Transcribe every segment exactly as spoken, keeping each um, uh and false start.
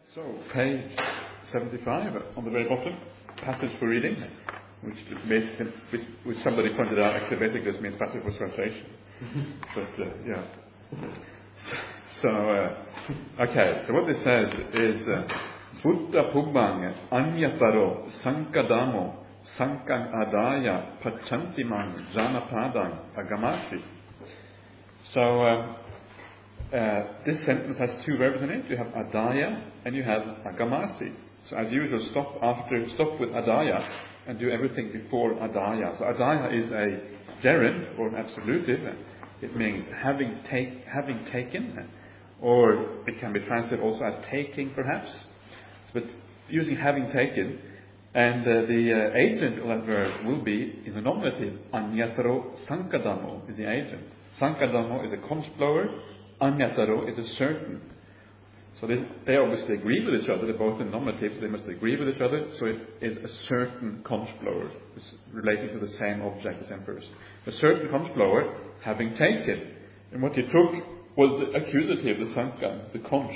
So, page seventy-five, on the very bottom, passage for reading, which basically, which, which somebody pointed out, actually basically this means passage for translation. But, uh, yeah. So, so uh, okay, so what this says is, Buddha Pubbang Anyataro Sankadamo Sankang Adaya Pachantimang Janapadang Agamasi. So, uh, Uh, this sentence has two verbs in it. You have adaya and you have agamasi. So as usual, stop after stop with adaya and do everything before adaya. So adaya is a gerund or an absolutive. It means having take having taken, or it can be translated also as taking, perhaps. But using having taken, and uh, the uh, agent of that verb will be in the nominative. Anyataro sankadamo is the agent. Sankadamo is a conch blower. Anyataro is a certain. So this, they obviously agree with each other. They're both in nominative, so they must agree with each other. So it is a certain conch blower. It's relating to the same object, the same person. A certain conch blower having taken. And what he took was the accusative, the sanka, the conch.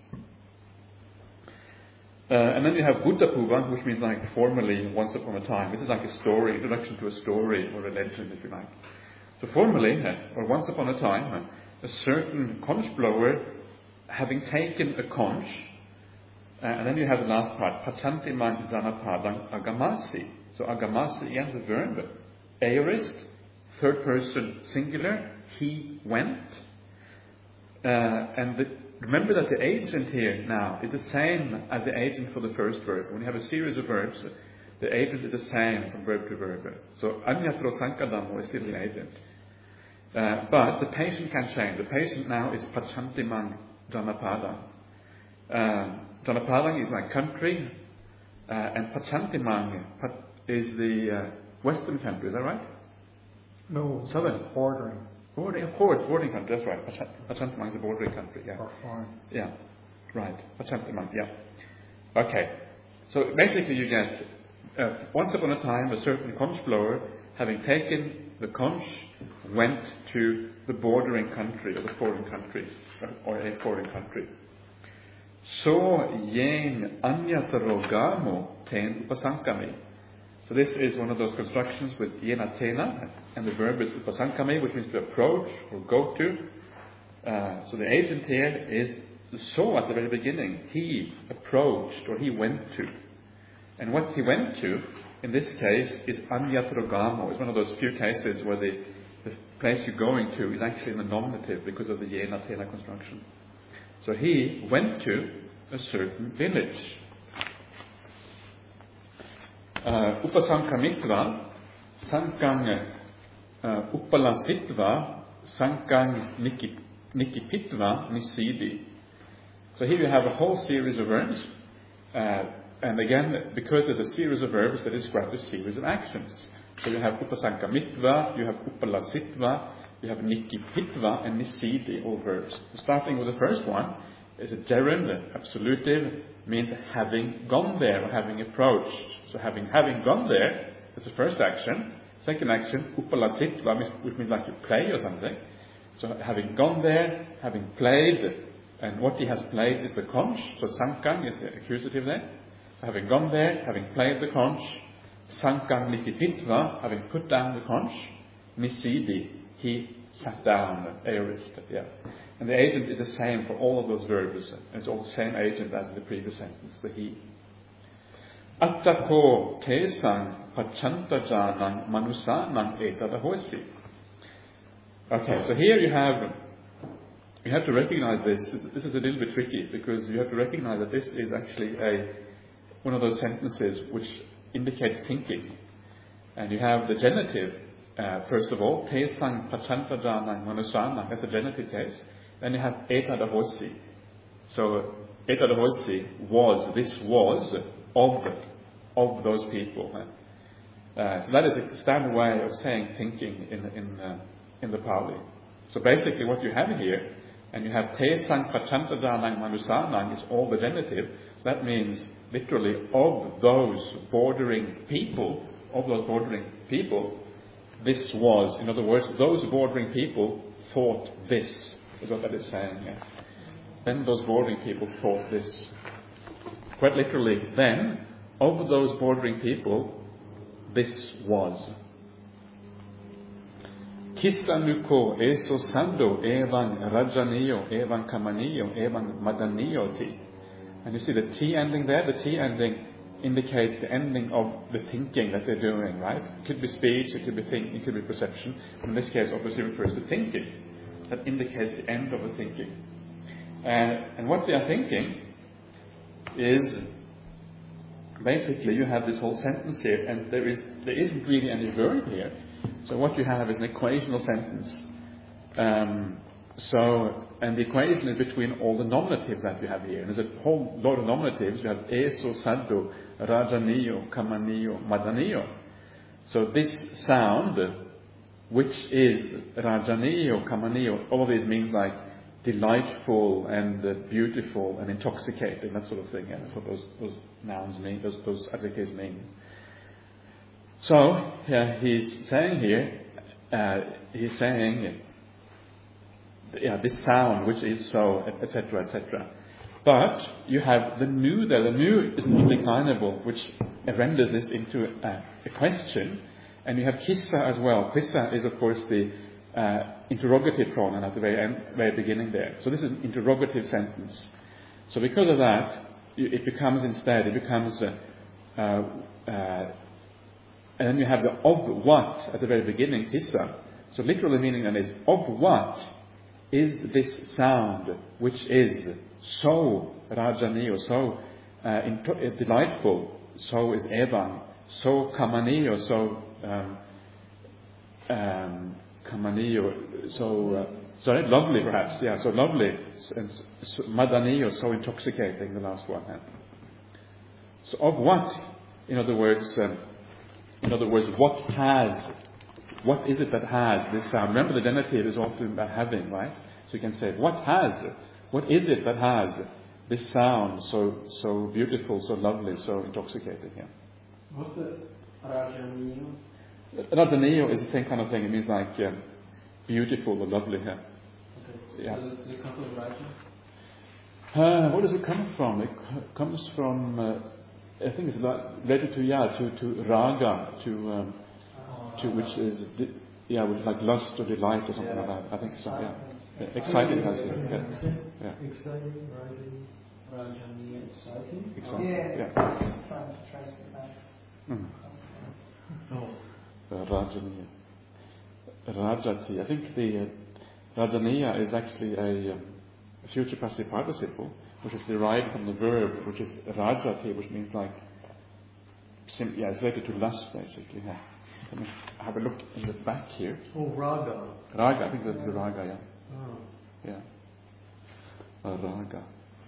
Uh, and then you have Buddha Pubbang, which means like formerly, once upon a time. This is like a story, introduction to a story or a legend, if you like. So formerly, or once upon a time, a certain conch blower having taken a conch, uh, and then you have the last part, Pachantimang Janapadang Agamasi. So agamasi, again, the verb, aorist, third person singular, he went. Uh, and the, remember that the agent here now is the same as the agent for the first verb. When you have a series of verbs, the agent is the same from verb to verb. So Anyataro Sankadamo is still the agent. Uh, but the patient can change. The patient now is Pachantimang Janapadang. Uh, Janapadang is like country, uh, and Pachantimang is the uh, western country. Is that right? No, southern. Bordering. Bordering, of course, bordering country. That's right. Pachantimang is a bordering country. Yeah. Or foreign. Yeah. Right. Pachantimang. Yeah. Okay. So basically, you get uh, once upon a time a certain conch blower having taken the conch went to the bordering country or the foreign country or a foreign country. So yen anyataro gamo ten upasankami. So this is one of those constructions with yen atena, and the verb is upasankami, which means to approach or go to. Uh, so the agent here is so at the very beginning. He approached or he went to. And what he went to, in this case, is anyataro gamo. It's one of those few cases where the The place you're going to is actually in the nominative because of the yen atena construction. So he went to a certain village. Uh, Upasankamitva, sankang uh, upalasitva, sankang nikipitva nisidi. So here you have a whole series of verbs. Uh, and again, because there's a series of verbs that describe a series of actions. So you have upasankamitva, you have upalasitva, you have nikipitva and nisidi, all verbs. Starting with the first one is a gerund, absolutive, means having gone there or having approached. So having having gone there, that's the first action. Second action, upalasitva, which means like you play or something. So having gone there, having played, and what he has played is the conch. So sankang is the accusative there. So having gone there, having played the conch. Sankang nikipitva, having put down the conch. Nisidi, he sat down, aorist, yeah. And the agent is the same for all of those verbs. It's all the same agent as in the previous sentence, the he. Attako tesang pachantajanang manusanang etadahosi. Okay, so here you have, you have to recognize this. This is a little bit tricky because you have to recognize that this is actually a one of those sentences which indicate thinking. And you have the genitive, uh, first of all, tesang pachantajanang manusanang, that's a genitive case. Then you have etadahosi. So etadahosi was, this was of of those people. Uh, so that is a standard way of saying thinking in in uh, in the Pali. So basically, what you have here, and you have tesang pachantajanang manusanang is all the genitive. That means literally of those bordering people, of those bordering people, this was. In other words, those bordering people thought this. Is what that is saying. Yeah. Then those bordering people thought this. quite literally, then, of those bordering people, this was. Kissa nuko eso sando evan rajanio, evan kamanio, evan madanio ti. And you see the T ending there, the T ending indicates the ending of the thinking that they're doing, right? It could be speech, it could be thinking, it could be perception. In this case, obviously refers to thinking. That indicates the end of the thinking. And, and what they are thinking is, basically, you have this whole sentence here, and there is there isn't really any verb here. So what you have is an equational sentence. Um, so, and the equation is between all the nominatives that we have here. And there's a whole lot of nominatives. You have eso, saddo, rajanio, kamanio, madanio. So this sound, which is rajanio, kamanio, all of these means like delightful and uh, beautiful and intoxicating, that sort of thing. Yeah, that's what those, those nouns mean, those, those adjectives mean. So, yeah, he's saying here, uh, he's saying, yeah, this sound which is so, et cetera, et cetera. But you have the nu there. The nu is an indeclinable, which renders this into a, a question. And you have kissa as well. Kissa is, of course, the uh, interrogative pronoun at the very end, very beginning there. So this is an interrogative sentence. So because of that, it becomes instead, it becomes, uh, uh, uh, and then you have the of what at the very beginning, kissa. So literally meaning then is, of what is this sound which is so rajanio, so uh, into- delightful, so is evan, so kamanio, so um, um, kamanio, so uh, sorry, lovely perhaps, yeah, so lovely, and so, madanio, so intoxicating, the last one. Yeah. So of what, in other words, um, in other words, what has, what is it that has this sound? Remember, the genitive is often about having, right? So you can say, what has, what is it that has this sound so so beautiful, so lovely, so intoxicating? Yeah. What's the rajanio? Rajanio is the same kind of thing. It means like um, beautiful or lovely. Yeah. Okay. Yeah. Does it, does it come from raja? Uh, where does it come from? It c- comes from, uh, I think it's related to yeah, to, to raga, to um, to which is di- yeah, which is like lust or delight or something Yeah. like that. I think so. Yeah. Yeah. Exciting has it. Yeah. Yeah. Exciting, rising. Rajanio, exciting? Exciting. Yeah, Yeah. trying to trace it back. Mm. Oh. Uh, Rajaniya. Rajati. I think the uh, Rajaniya is actually a um, future passive participle, which is derived from the verb, which is Rajati, which means like, sim- yeah, it's related to lust, basically. Yeah. Let me have a look in the back here. Oh, raga. Raga, I think that's the raga, yeah. Oh. Yeah. A raga.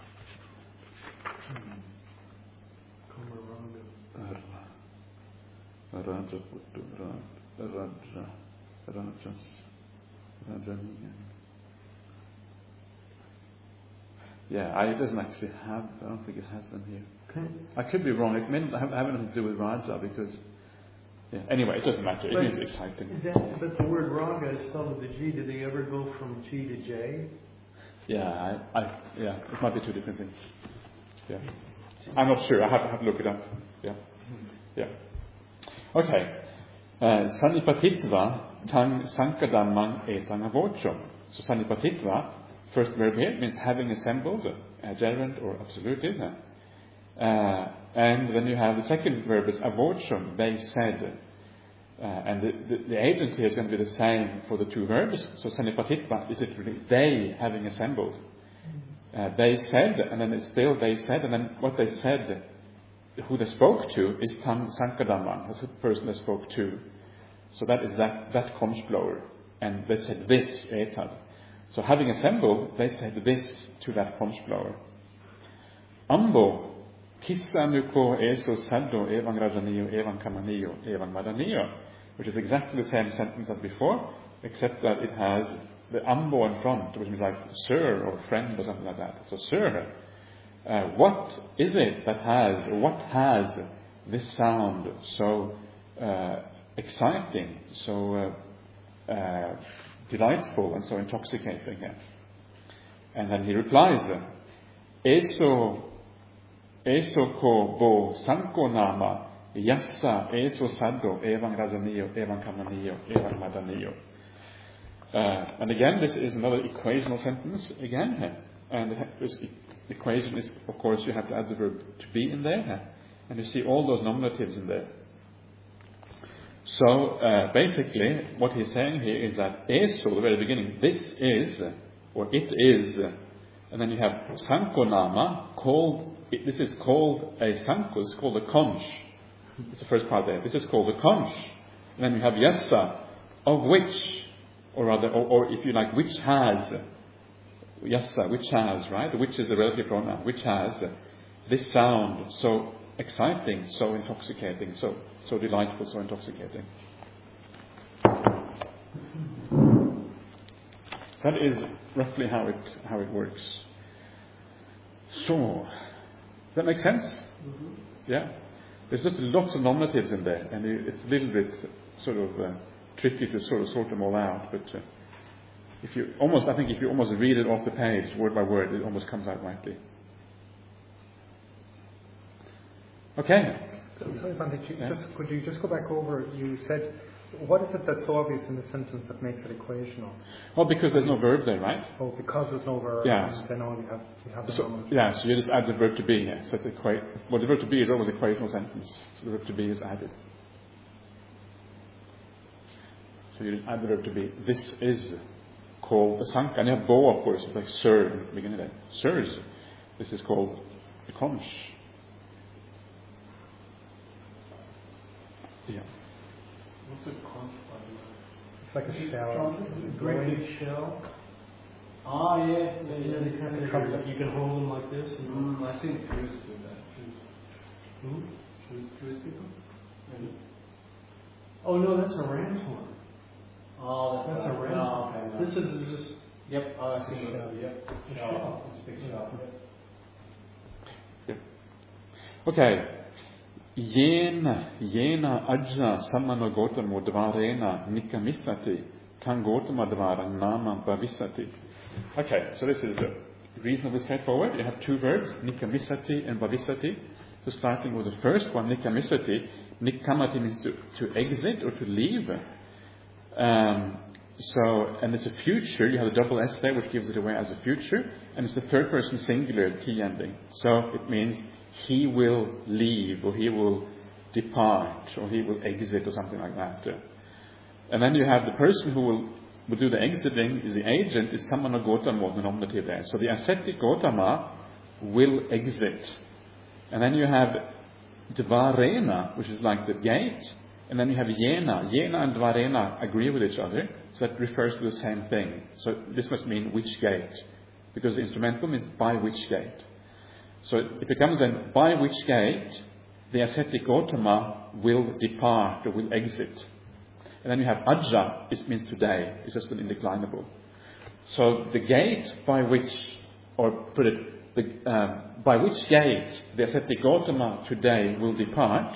Kama raga. Raja Puttu, Raja, Rajas, Rajaniya. Yeah, I, it doesn't actually have, I don't think it has them here. Okay. I could be wrong. It may not have, have anything to do with Raja because, yeah. Anyway, it doesn't matter. It But means exciting. That, but the word raga is spelled with a G. Did they ever go from G to J? Yeah, I, I, yeah, it might be two different things. Yeah. I'm not sure. I have, have to look it up. Yeah. Yeah. Okay. Uh, Sanipatitva tang sankadammang etang avochom. So sanipatitva, first verb here, means having assembled, uh, gerund or absolutive. Uh, and then you have the second verb is avochom, they said. Uh, and the, the, the agent here is going to be the same for the two verbs. So sanipatitva is literally they having assembled. Uh, they said, and then it's still they said, and then what they said, who they spoke to is tam sankadammang, that's the person they spoke to. So that is that that conch blower, and they said this etad. So having assembled, they said this to that conch blower. Ambo kissa nuko eso saddo evan rajanio evan kamanio evan madanio, which is exactly the same sentence as before, except that it has the ambo in front, which means like sir or friend or something like that. So sir, uh, what is it that has, or what has this sound so uh, exciting, so uh, uh, delightful and so intoxicating here? And then he replies, eso eso ko bo sanko nama, yassa eso saddo, evang rajanio, evang kamanio, evang madanio. Uh, and again, this is another equational sentence again. And this equation is, of course, you have to add the verb to be in there. And you see all those nominatives in there. So, uh, basically, what he's saying here is that eso, the very beginning, this is, or it is, and then you have sanko nama, called, it, this is called a sanko, it's called a conch. It's the first part there. This is called a conch. And then you have yassa, of which, or rather, or, or if you like, which has, yassa, which has, right? Which is the relative pronoun, which has this sound so exciting, so intoxicating, so so delightful, so intoxicating. That is roughly how it how it works. So, does that make sense? Mm-hmm. Yeah. There's just lots of nominatives in there, and it's a little bit sort of uh, tricky to sort of sort them all out. But uh, if you almost, I think, if you almost read it off the page, word by word, it almost comes out rightly. Okay. So, sorry, Bante, Yeah. just could you just go back over? You said, what is it that's so obvious in the sentence that makes it equational? Well, because there's no verb there, right? Oh, because there's no verb. Yeah. And then all you have you have the So, nominative. yeah, so you just add the verb to be here. So it's equate. Well, the verb to be is always equational sentence. So the verb to be is added. So you just add the verb to be. This is called a sanka. And you have bo, of course, like sir in the beginning there. Sirs. This is called a conch. Yeah. What's a conch, by the way? It's like a shell. A great big shell. Ah, yeah. Yeah, yeah, they kind of, Trumpet. like you can hold them like this. And Mm, I think Jews do that. Jews, Hmm? Jews, Jewish people? Maybe. Oh, no, that's a ram's horn. Oh, That's a right. ram's Oh, horn. okay. No. This is just Yep. Oh, I see. Shell. Yep. a Shell. shell. It's a big shell. Yep. Okay. Yena, yena ajna samano gotamo dvarena nikamisati tan gotama dvara nama bhavisati. Okay, so this is reasonably straightforward. You have two verbs, nikamisati and bhavisati. So starting with the first one, nikamisati. Nikamati means to, to exit or to leave. Um, so, and it's a future. You have a double S there, which gives it away as a future. And it's the third person singular, T ending. So it means he will leave, or he will depart, or he will exit, or something like that. And then you have the person who will, will do the exiting, is the agent, is Samana Gotama, the nominative there. So the ascetic Gotama will exit. And then you have Dvarena, which is like the gate. And then you have Yena. Yena and Dvarena agree with each other, so that refers to the same thing. So this must mean which gate, because the instrumental means by which gate. So it becomes then, by which gate the ascetic Gotama will depart or will exit. And then you have Ajja, it means today, it's just an indeclinable. So the gate by which, or put it, the, um, by which gate the ascetic Gotama today will depart,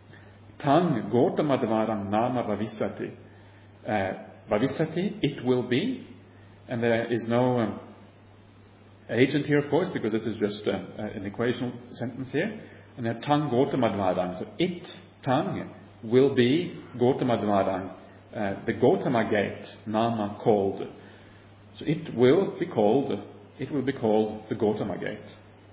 Tang Gotama Dvarang Nama Bhavisati. Uh, Bhavisati, it will be, and there is no um, agent here, of course, because this is just uh, an equational sentence here. And then Tang Gotama Dvarang. So it, Tang, will be Gotama Dvarang, uh, the Gotama gate, Nama called. So it will be called, it will be called the Gotama gate.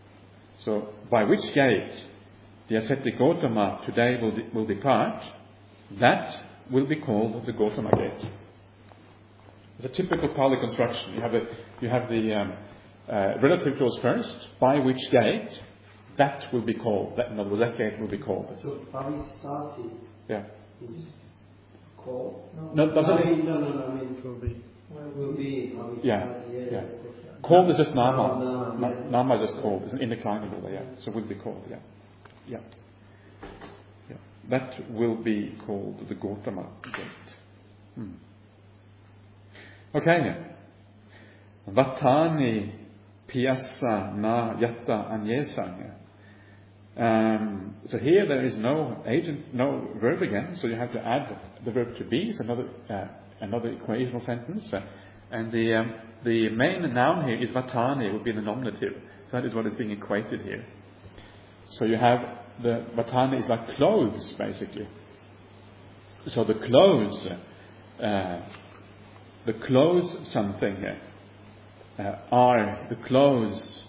So by which gate the ascetic Gotama today will, de- will depart, that will be called the Gotama gate. It's a typical Pali construction. You have, a, you have the um, uh, relative clause first, by which gate that will be called. That, in other words, that gate will be called. So Bhavisati Yeah. is called? No, that's I not- mean, no, no, no, I mean, It will be. will be Bhavisati. Yeah, yeah. yeah. Called is just No, Nama. no, Na- yeah. Nama is just called. It's an indeclinable, yeah. So will be called, yeah. Yeah. Yeah. That will be called the Gotama gate. Hmm. Okay. Vatani Piasa Na Yatta Anyesang. Um, so here there is no agent, no verb again, so you have to add the verb to be. It's another uh, another equational sentence, uh, and the um, the main noun here is vatani, would be the nominative. So that is what is being equated here. So you have the vatani is like clothes, basically. So the clothes, uh, the clothes something uh, are the clothes.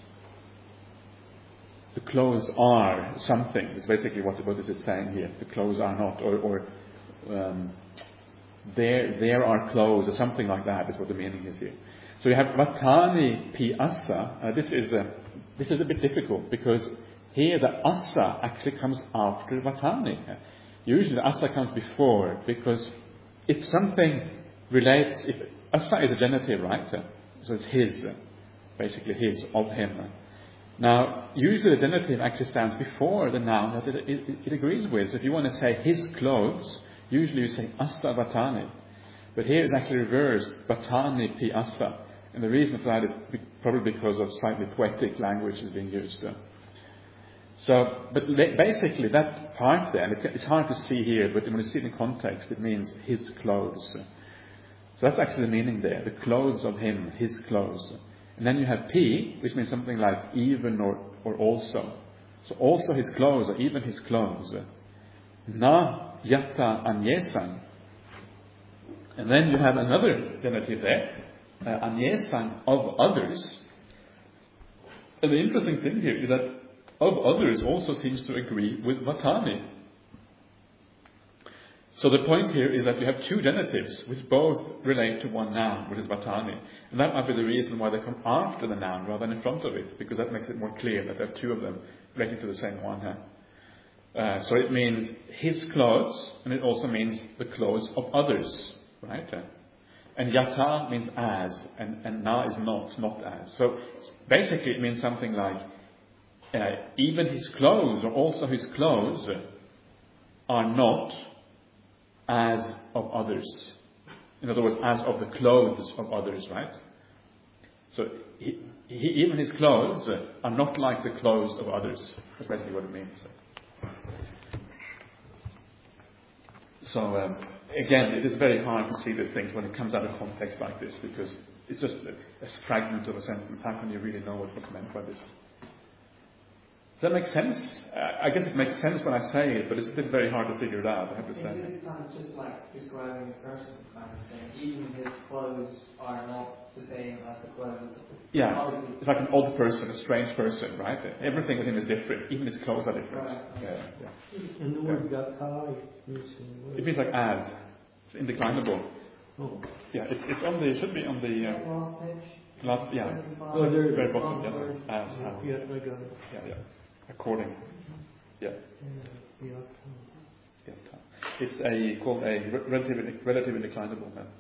The clothes are something. It's basically what the Buddhist is saying here. The clothes are not, or, or um, there there are clothes, or something like that. Is what the meaning is here. So you have vatani pi asa. Uh, this is a this is a bit difficult because here the asa actually comes after vatani. Usually the asa comes before, because if something relates, if asa is a genitive, right? So it's his, basically his, of him. Now, usually the genitive actually stands before the noun that it, it, it agrees with. So if you want to say his clothes, usually you say asa vatani. But here it's actually reversed, vatani pi asa. And the reason for that is probably because of slightly poetic language is being used. So, but basically that part there, and it's, it's hard to see here, but when you see it in context, it means his clothes. So that's actually the meaning there, the clothes of him, his clothes. And then you have pi, which means something like even or, or also. So also his clothes, or even his clothes. Na yata anyesan. And then you have another genitive there, uh, anyesan, of others. And the interesting thing here is that of others also seems to agree with vatani. So the point here is that you have two genitives which both relate to one noun, which is vatani. And that might be the reason why they come after the noun rather than in front of it, because that makes it more clear that there are two of them relating to the same one. Huh? Uh, so it means his clothes, and it also means the clothes of others, right? And yata means as, and, and na is not, not as. So basically it means something like Uh, even his clothes, or also his clothes, are not as of others. In other words, as of the clothes of others, right? So he, he, even his clothes are not like the clothes of others. That's basically what it means. So um, again, it is very hard to see these things when it comes out of context like this, because it's just a, a fragment of a sentence. How can you really know what, what's meant by this? Does that make sense? Uh, I guess it makes sense when I say it, but it's, it's very hard to figure it out, I have to say. It is kind of just like describing a person, kind of saying, even his clothes are not the same as the clothes of the Yeah, other people. it's like an odd person, a strange person, right? Everything with him is different, even his clothes are different. Right. Yeah, yeah. And the word gata, It means like as, it's indeclinable. Oh, Yeah, it's, it's on the, it should be on the uh, Last page. last, yeah, Oh, there- very bottom, yes, Oh, as, how. yeah, I got it. Yeah, yeah. According, yeah, Yeah. yeah. It's a called a re- relatively relatively declinable. Man.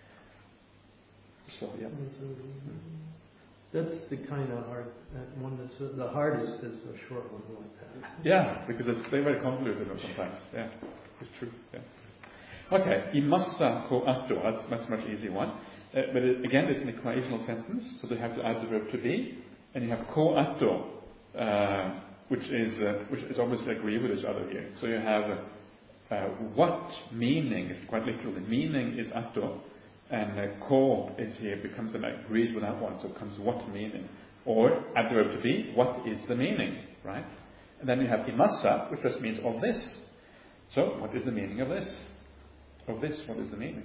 So yeah, That's the kind of hard, that one that's, uh, the hardest is a short one like that. yeah, because it's they're very convoluted sometimes. Yeah, it's true. Yeah. Okay, imassa ko atto. That's much much easier one. Uh, but it, again, it's an equational sentence, so they have to add the verb to be, and you have ko atto. Uh, which is uh, which is obviously agree with each other here. So you have uh, what meaning is quite literally meaning is atto, and uh, ko is here becomes the agrees with that one. So it comes what meaning, or add the verb to be, what is the meaning, right? And then you have imassa, which just means of this. So what is the meaning of this? Of this, what is the meaning?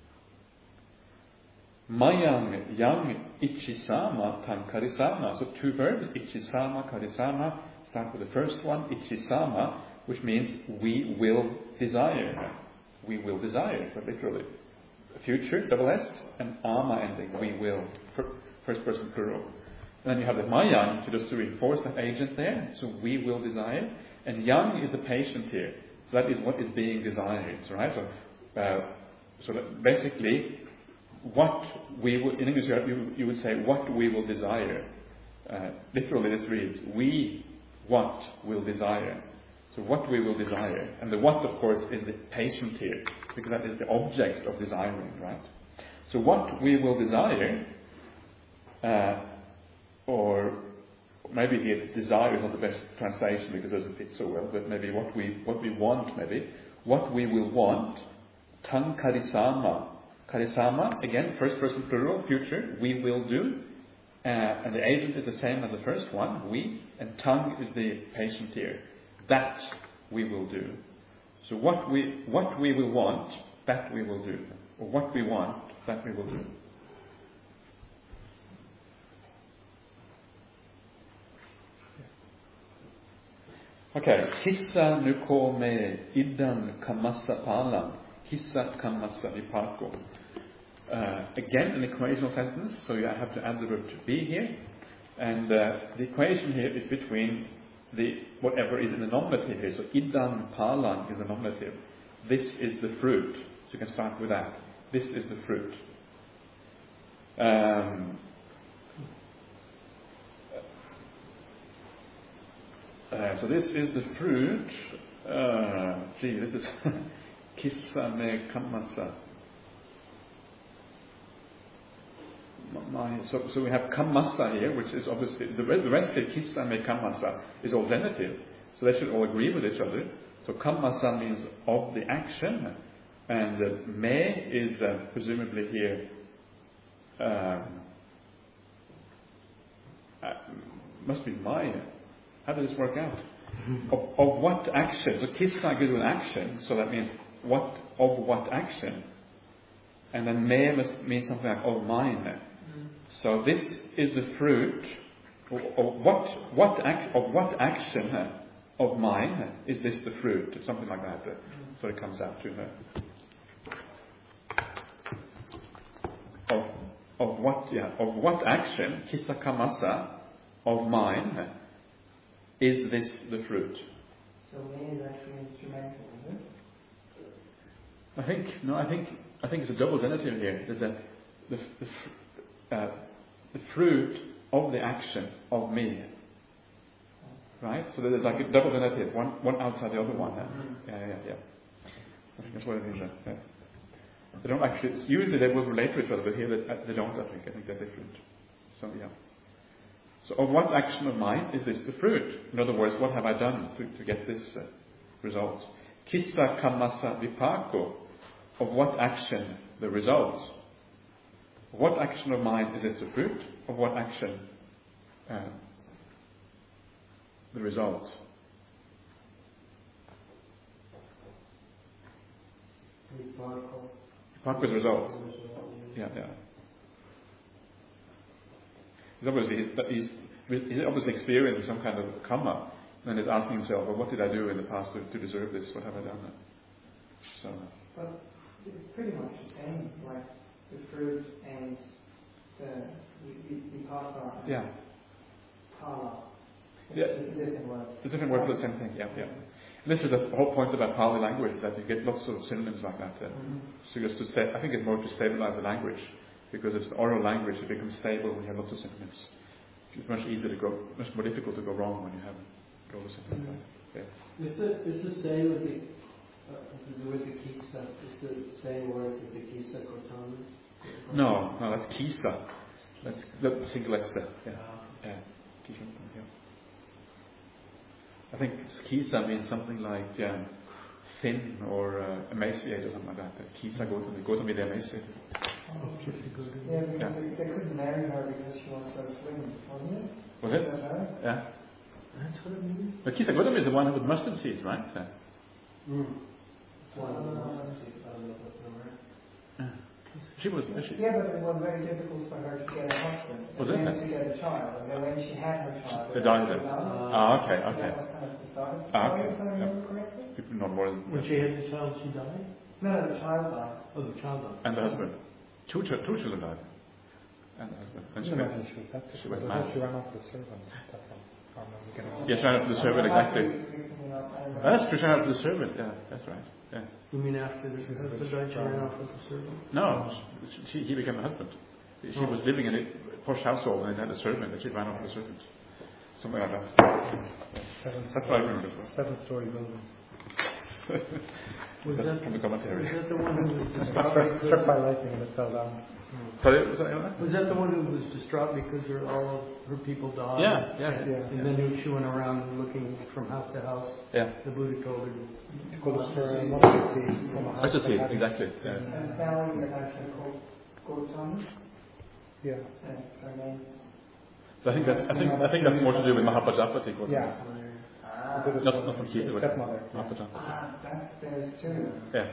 Mayang yang ichisama tan karisama. So two verbs, ichisama, karisama. Start with the first one, ichisama, which means we will desire. We will desire, but literally. Future, double S, and ama ending, we will. First person plural. And then you have the mayang, to just to reinforce that agent there. So we will desire. And yang is the patient here. So that is what is being desired. Right? So, uh, so that basically, what we will, in English you, you would say, what we will desire. Uh, literally this reads, we what will desire. So what we will desire. And the what, of course, is the patient here, because that is the object of desiring, right? So what we will desire, uh, or maybe here desire is not the best translation because it doesn't fit so well, but maybe what we what we want, maybe. What we will want, tan karisama. Karisama, again, first person plural, future, we will do. uh, and the agent is the same as the first one, we, and tongue is the patient here. That we will do. So what we what we will want, that we will do. Or what we want, that we will do. Okay. Kissa nuko me idan kamassa palam. Kissa kamassa vipako. Uh, again, an equational sentence, so I have to add the verb to be here. And uh, the equation here is between the whatever is in the nominative here. So idan palan is the nominative. This is the fruit. So you can start with that. This is the fruit. Um, uh, so this is the fruit. Uh, gee, this is kissa me kamasa. So, so we have kamasa here, which is obviously the, the rest of kissa me kamasa is all genitive, so they should all agree with each other. So kamasa means of the action, and uh, me is uh, presumably here. Um, uh, must be my. How does this work out? Of, of what action? So kissa goes with action, so that means what of what action, and then me must mean something like of mine. So this is the fruit of, of what what act, of what action uh, of mine uh, is this the fruit? Something like that. Uh, so it comes out to her. Of of what yeah of what action kissa kamasa of mine uh, is this the fruit? So me is actually instrumental, is it? I think no. I think I think it's a double genitive here. There's a the, the Uh, the fruit of the action of me, right? So there's like a double genitive, one one outside the other one. Huh? Mm-hmm. Yeah, yeah, yeah. I think that's what it is. Uh, yeah. They don't actually. Usually they will relate to each other, but here they, they don't. I think. I think they're different. So yeah. So of what action of mine is this the fruit? In other words, what have I done to, to get this uh, result? Kissa kamasa vipako. Of what action the result? What action of mine is this the fruit? Of what action uh, the result? Vipako is the result. Yeah, yeah. He's obviously he's, he's, he's obviously experiencing some kind of karma, and he's asking himself, well, what did I do in the past to, to deserve this? What have I done? So. But it's pretty much the same, like the fruit and the vipaka. Yeah. Pala. It's, Yeah. it's a different word. It's a different word for the same thing. Yeah, yeah. And this is the whole point about Pali language, that you get lots of synonyms like that. Uh, Mm-hmm. So just to sta- I think it's more to stabilize the language, because it's oral language. It becomes stable when you have lots of synonyms. It's much easier to go, much more difficult to go wrong when you have all the synonyms. Mm-hmm. Yeah. Is the is the same with the uh, with the kisa? Is the same word with the kisa kotan? No, no, that's kisa. That's the single S. Yeah, yeah. Kisa, yeah. I think kisa means something like um, thin or uh, emaciated or something like that. Kisa go to me, go to me, the emaciated. Oh, Yeah, because Yeah. They, they couldn't marry her because she was so slim, wasn't it? Was it? Is that right? Yeah. That's what it means. But Kisa Godam is the one with mustard seeds, right? Uh, Mm. Uh, yeah. She was. She, Yeah, but it was very difficult for her to get a husband Was and it? then to get a child. And then when she had her child, They it died was then. out. Ah, okay, So okay. that was kind of the start of the Ah, story, okay. if I remember correctly. people not more than. When she had the child, she died. No, no, the child died. Oh, the child died. And the husband. Two, ch- two children died. And the husband. And I she can went. imagine she was that she went difficult. mad. She ran off the servant. That's all. I can't remember getting- Yes, ran up to the servant, exactly. Mixing it up, I remember. That's true, she ran up to the servant. Yeah, that's right. Yeah. You mean after the husband died, she ran off with the servant? No, she, she, he became the husband. She Oh. was living in a posh household and it had a servant, and she ran off with the servant. Something like that. Seven That's what I remember. Seven story building. Was That's that, from the commentary. was that the one who was Got distraught? struck, because- struck by lightning and it fell down. Sorry, was that anyone? Was that the one who was distraught because her, all of her people died? Yeah, yeah, And, yeah. and then she went around looking from house to house. Yeah. The Buddha told her. To go to her mustard seed from a house. Mustard seed, that had- exactly. Yeah. And Sally is actually called Gautam. Yeah. That's her name. But I think that's I think I think that's more to do with Mahapajapati. Yeah. Ah, Because Not not from Keith. it's stepmother. Yeah. Mahapajapati. ah, that's theirs too. Yeah.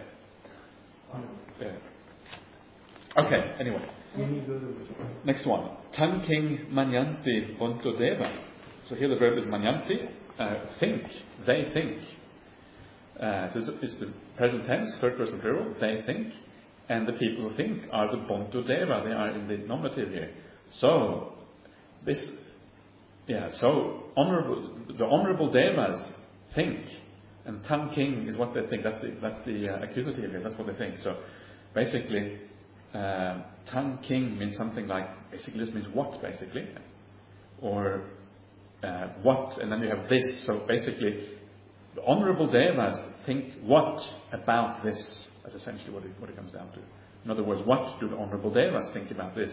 Yeah. Okay. Anyway, Any go to next one. Tan King Manyanti Bonto Deva. So here the verb is Manyanti. Uh, think. They think. Uh, so it's, it's the present tense, third person plural. They think, and the people who think are the Bonto Deva. They are in the nominative here. So this, yeah. So honorable, the honorable Devas think, and Tan King is what they think. That's the that's the uh, accusative here. That's what they think. So basically, uh, Tan King means something like basically this means what basically, or uh, what, and then you have this. So basically, the honorable Devas think what about this? That's essentially what it what it comes down to. In other words, what do the honorable Devas think about this?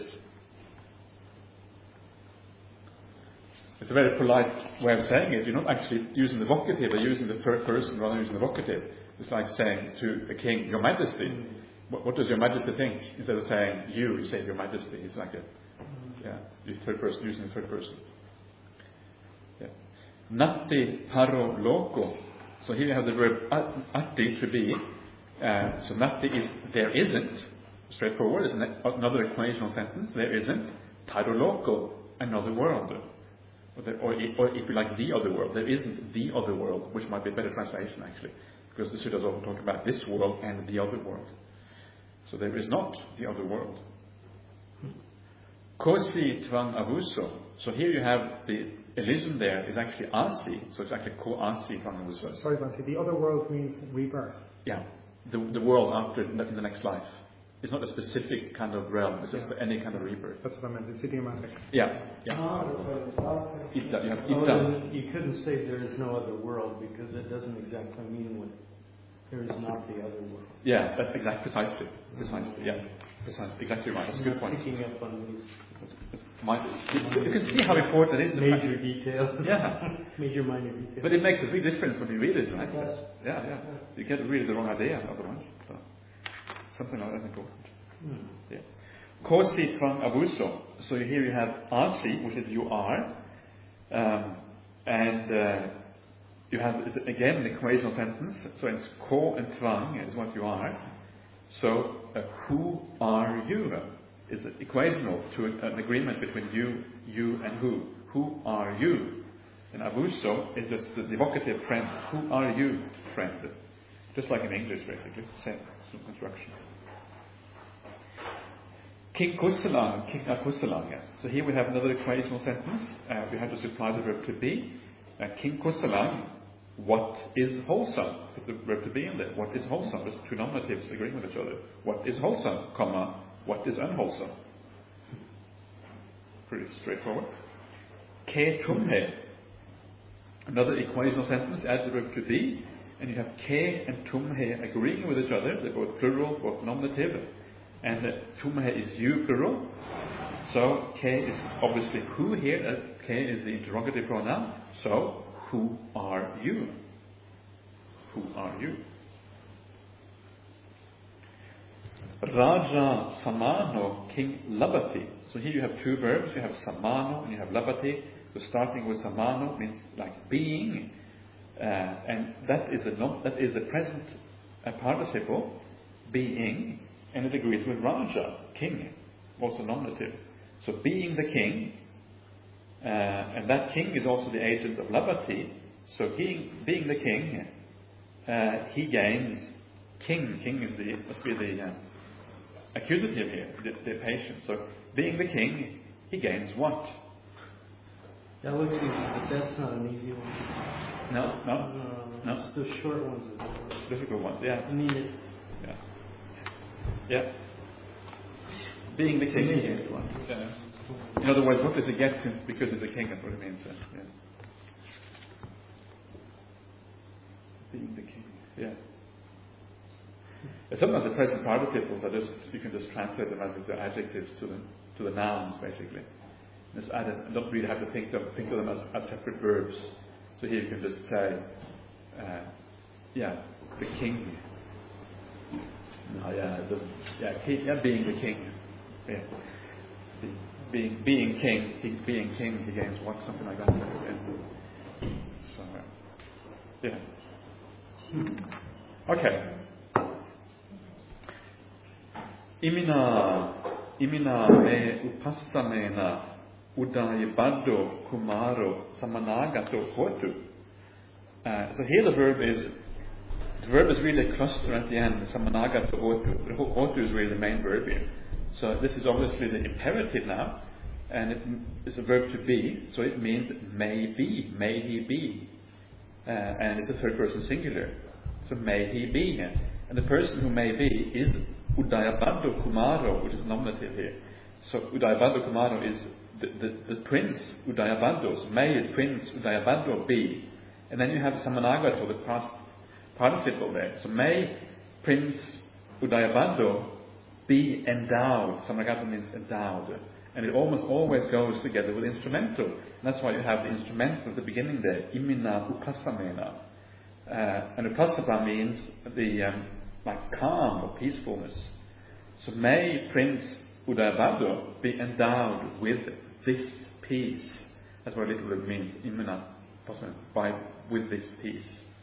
It's a very polite way of saying it. You're not actually using the vocative, you're using the third person rather than using the vocative. It's like saying to a king, Your Majesty. What, what does Your Majesty think? Instead of saying you, you say Your Majesty. It's like a, yeah, the third person, using the third person. Yeah. Natti paro loco. So here you have the verb atti, to be. Uh, so natti is there isn't. Straightforward. It's an, another equational sentence. There isn't. Paro loco, another world. Or, the, or, or if you like, the other world. There isn't the other world, which might be a better translation actually, because the Sutras often talk about this world and the other world. So there is not the other world. Kosi tvang avuso. So here you have the elision there is actually asi, so it's actually ko asi tvang avuso. Sorry, Bhante, the other world means rebirth. Yeah, the the world after in the, in the next life. It's not a specific kind of realm. It's just Yeah. any kind of rebirth. That's what I meant. It's idiomatic. Yeah, yeah. Ah, Ita, you have Oh, ita. then you couldn't say there is no other world because it doesn't exactly mean what there is not the other world. Yeah, that's exactly precisely, precisely. Yeah, precisely. Exactly right. That's a good Not point. picking up on these My, you, you can see how important it is. the fact- major details. Yeah. Major minor details. But it makes a big difference when you read it, right? Yes. Yeah, yeah. You get really the wrong idea otherwise. So something like that is important. Hmm. Yeah. Kosi tvang avuso. So here you have asi, which is you are, um, and uh, you have it's again an equational sentence. So it's ko and tvang is what you are. So uh, who are you? Is equational to an agreement between you, you, and who. Who are you? And avuso is just the evocative friend. Who are you, friend? Just like in English, basically, same construction. King kusalang, king akusalang. So here we have another equational sentence. Uh, we have to supply the verb to be. Uh, king kusalang, what is wholesome? Put the verb to be in there. What is wholesome? There's two nominatives agreeing with each other. What is wholesome, comma, what is unwholesome? Pretty straightforward. Ke tumhe. Another equational sentence, add the verb to be, and you have ke and tumhe agreeing with each other. They're both plural, both nominative, and uh, tumhe is you plural. So ke is obviously who here. Uh, ke is the interrogative pronoun. So who are you? Who are you? Raja Samano, King Labati. So here you have two verbs. You have Samano and you have Labati. So starting with Samano means like being, uh, and that is the non, that is the present uh, participle, being, and it agrees with Raja, king, also nominative. So being the king, uh, and that king is also the agent of Labati. So being being the king, uh, he gains king. King is the must be the uh, accusative here, the, the patient. So, being the king, he gains what? That looks easy, but that's not an easy one. No, no, No, No. it's the short ones. That are- difficult ones. Yeah, I mean, it, yeah, yeah. Being the king, he gains what? Yeah. In other words, what does he get since because he's the king? That's what it means. Uh, yeah. Being the king. Yeah. Sometimes the present participles are just, you can just translate them as the adjectives to the to the nouns, basically. Just add it, and don't really have to think of think of them as, as separate verbs. So here you can just say, uh, yeah, the king. No, yeah, the, yeah, king, yeah, being the king. Yeah. The, being being king, he, being king, he gains what, something like that. And so, uh, yeah. Okay. Imina, imina me upassamena udayabado kumaro samanagato hotu. Uh, so here the verb is, the verb is really a cluster at the end, samanagato hotu. The hotu is really the main verb here. So this is obviously the imperative now, and it is a verb to be, so it means may be, may he be. Uh, and it's a third person singular. So may he be. And the person who may be is Udayabado Kumaro, which is nominative here. So Udayabado Kumaro is the, the, the prince Udayabado. So may Prince Udayabado be. And then you have Samanagato, the past participle there. So may Prince Udayabado be endowed. Samanagato means endowed. And it almost always goes together with instrumental. And that's why you have the instrumental at the beginning there. Imina upasamena. Uh, and upasapa means the um, like calm or peacefulness. So may Prince Udayabado be endowed with this peace. That's what it literally means. Imina upasamena, by with this peace.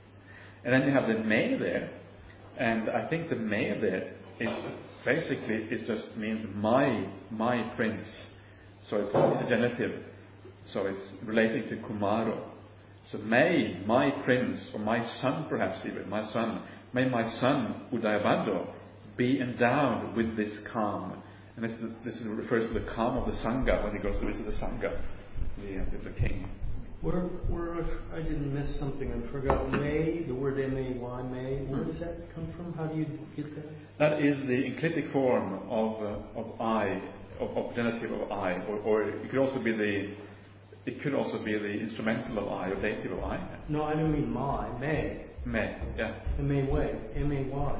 And then you have the may there. And I think the may there is basically it just means my my prince. So it's, it's a genitive. So it's relating to Kumaro. So may my prince, or my son perhaps even, my son, may my son Udayabado be endowed with this calm. And this, is, this is, refers to the calm of the Sangha when he goes to visit the Sangha, the, uh, the king. Where, where I didn't miss something, I forgot. May, the word M A Y, may. Where does that come from? How do you get that? That is the enclitic form of uh, of I, of, of genitive of I, or, or it could also be the it could also be the instrumental of I or dative of I. No, I don't mean my, may. May, yeah. M A Y, M A Y.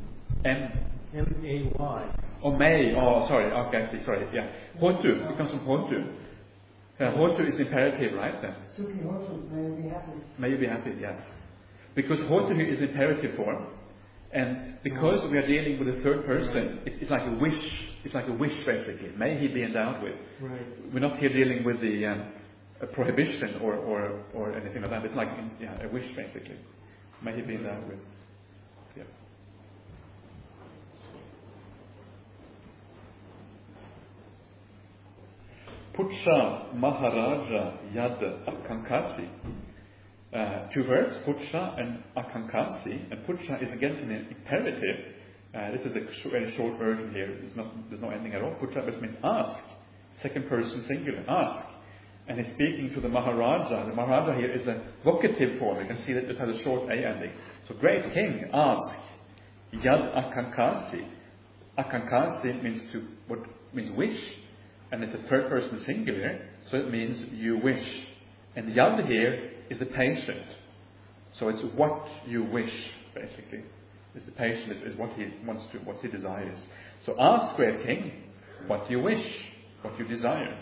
M. M A Y. Oh, may. Oh, sorry. Okay, I see. Sorry. Yeah. Hotu. It comes from hotu. Uh, hotu is imperative, right? Then. Suki Hotu, may you be happy. May you be happy, yeah. Because hotu is imperative form, and because we are dealing with a third person, it, it's like a wish. It's like a wish, basically. May he be endowed with. Right. We're not here dealing with the um, a prohibition or, or or anything like that. It's like yeah, a wish, basically. May he be endowed with. Yeah. Putsha Maharaja Yad Akankasi. Uh, two verbs, Putsha and Akankasi. And Putsha is again an imperative. Uh, this is a sh- very short version here. There's, not, there's no ending at all. Putsha just means ask. Second person singular, ask. And he's speaking to the Maharaja. The Maharaja here is a vocative form. You can see that this has a short A ending. So, great king, ask. Yad Akankasi. Akankasi means to, what means wish. And it's a third person singular, so it means you wish. And Yad here is the patient. So it's what you wish, basically. It's the patient, is, is what he wants to, what he desires. So ask, great king, what you wish, what you desire.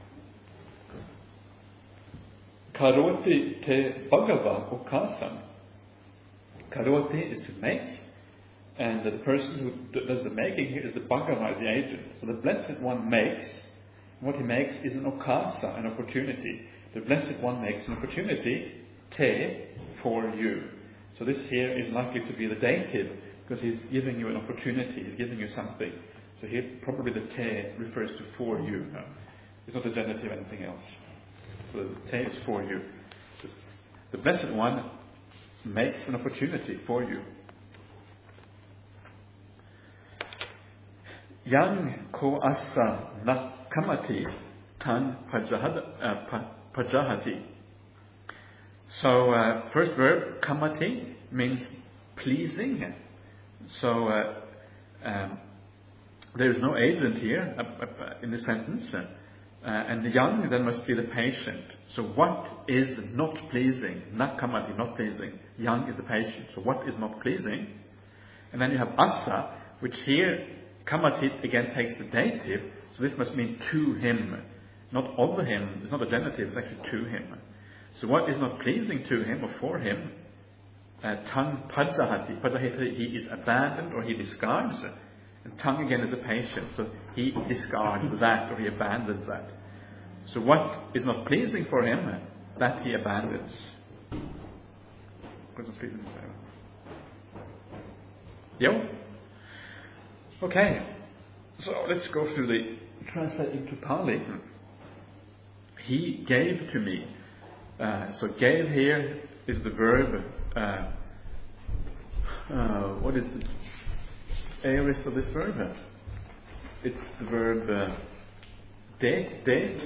Karoti te bhagava ukasan. Karoti is to make, and the person who d- does the making here is the bhagava, the agent. So the Blessed One makes. What he makes is an okasa, an opportunity. The Blessed One makes an opportunity, te, for you. So this here is likely to be the dative, because he's giving you an opportunity, he's giving you something. So here probably the te refers to for you. No, it's not a genitive, anything else. So the te is for you. The Blessed One makes an opportunity for you. Yang ko asa na kamati tan pajahati. So, uh, first verb, kamati, means pleasing. So, uh, um, there is no agent here uh, uh, in the sentence. Uh, and the yang then must be the patient. So, what is not pleasing? Na kamati, not pleasing. Yang is the patient. So, what is not pleasing? And then you have asa, which here, kamati again takes the dative. So this must mean to him, not of him. It's not a genitive, it's actually to him. So what is not pleasing to him or for him? Tan pajahati. Pajahati, he is abandoned or he discards. And And tongue again is the patient, so he discards that or he abandons that. So what is not pleasing for him, that he abandons. Yo? Okay. So let's go through the translate into Pali. He gave to me. Uh, so gave here is the verb. Uh, uh, what is the aorist of this verb? It's the verb uh, date, date.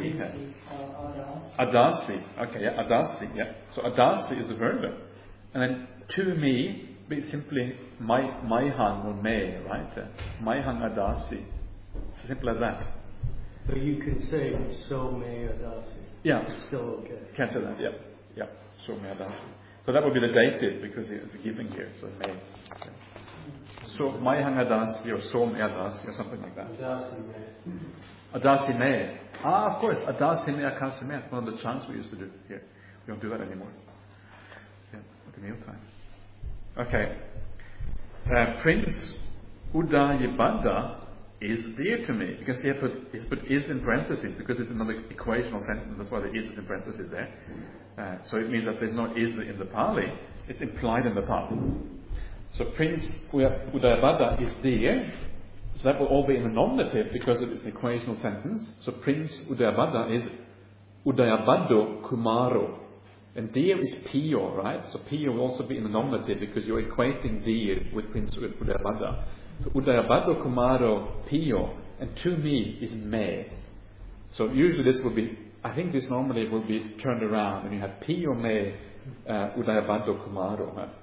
Adasi. Okay, yeah, adasi. Yeah. So adasi is the verb, and then to me be simply my maihan or me, right? Uh, maihan adasi. It's as simple as that. So you can say so may adasi. Yeah. It's still okay. Can say that. Yeah. Yeah. So may adasi. So that would be the dative because it is a giving here. So may. Yeah. So maihan adasi or so may adasi or something like that. Adasi me. Adasi me. Ah, of course. Adasi me akasi me. One of the chants we used to do here. We don't do that anymore. Yeah. At the mealtime. Okay. Uh, Prince Udayabada is dear to me because he put, he's put is in parentheses because it's another equational sentence. That's why the is is in parentheses there. Uh, so it means that there's no is in the Pali. It's implied in the Pali. So Prince Udayabada is dear. So that will all be in the nominative because it is an equational sentence. So Prince Udayabada is Udayabado Kumaro. And dear is Pio, right? So Pio will also be in the nominative because you're equating dear with Prince Udayabada. So Udayabado Kumaro Pio, and to me is me. So usually this will be, I think this normally will be turned around and you have Pio me uh, Udayabado Kumaro. Huh?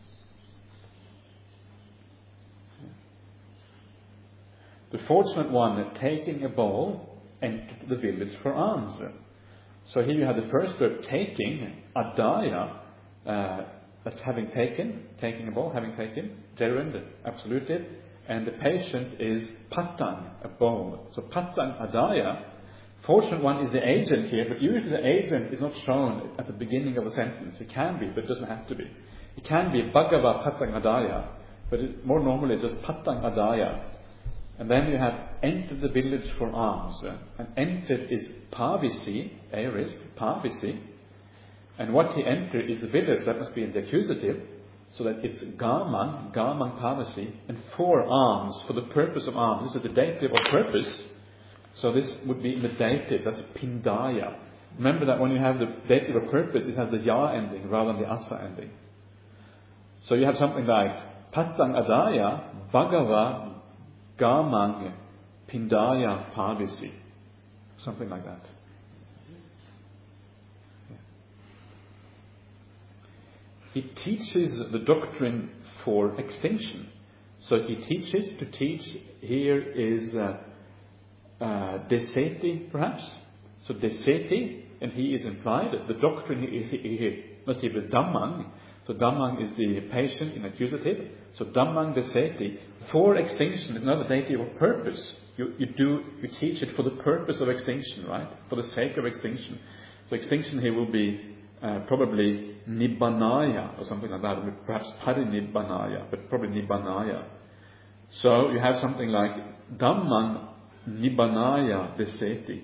The fortunate one taking a bowl entered the village for alms. So here you have the first verb taking, adaya, uh, that's having taken, taking a bowl, having taken, gerund, absolutive, and the patient is patang, a bowl. So patang adaya, fortunate one is the agent here, but usually the agent is not shown at the beginning of a sentence. It can be, but it doesn't have to be. It can be bhagava patang adaya, but it, more normally it's just patang adaya. And then you have entered the village for alms. And entered is pavisi, aorist, pavisi. And what he entered is the village, that must be in the accusative. So that it's gamang, gamang pavisi, and for alms, for the purpose of alms. This is the dative of purpose. So this would be in the dative, that's pindaya. Remember that when you have the dative of purpose, it has the ya ending rather than the asa ending. So you have something like patang adaya, bhagava, gamang, pindaya, pavisi. Something like that. Yeah. He teaches the doctrine for extinction. So he teaches, to teach here is uh, uh, deseti, perhaps. So deseti, and he is implied. The doctrine is he, he must be the dhammang. So dhammang is the patient in accusative. So dhammang deseti, for extinction is another dative of purpose. You, you do you teach it for the purpose of extinction, right? For the sake of extinction. So extinction here will be uh, probably nibbanaya or something like that. Perhaps parinibbanaya, but probably nibbanaya. So you have something like dhammang nibbanaya deseti.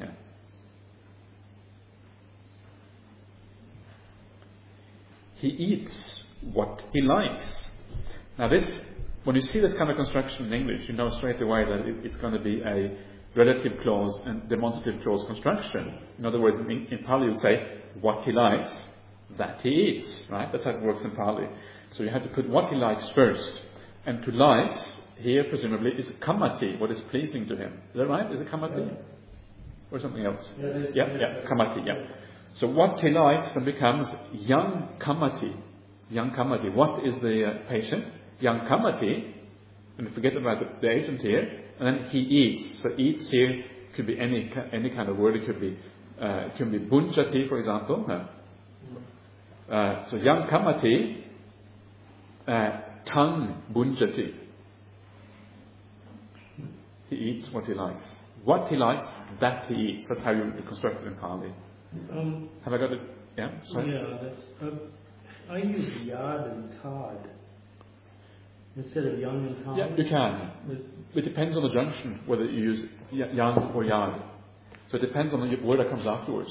He eats what he likes. Now this, when you see this kind of construction in English, you know straight away that it, it's going to be a relative clause and demonstrative clause construction. In other words, in, in Pali you would say, what he likes, that he eats. Right? That's how it works in Pali. So you have to put what he likes first. And to likes, here presumably, is kamati, what is pleasing to him. Is that right? Is it kamati? Yeah. Or something else? Yeah, it is. Yeah, yeah, kamati, yeah. So what he likes then becomes young kamati. Young kamati. What is the uh, patient? Young kamati. And forget about the, the agent here. And then he eats. So eats here could be any any kind of word. It could be uh, it can be bunchati, for example. Uh, uh, so young kamati, uh, tongue bunchati. He eats what he likes. What he likes, that he eats. That's how you construct it in Pali. Um, Have I got it? Yeah, sorry. yeah, that's, uh, I use yad and tad. Instead of young and Tom? Yeah, you can. It depends on the junction, whether you use y- yang or yard. So it depends on the word that comes afterwards.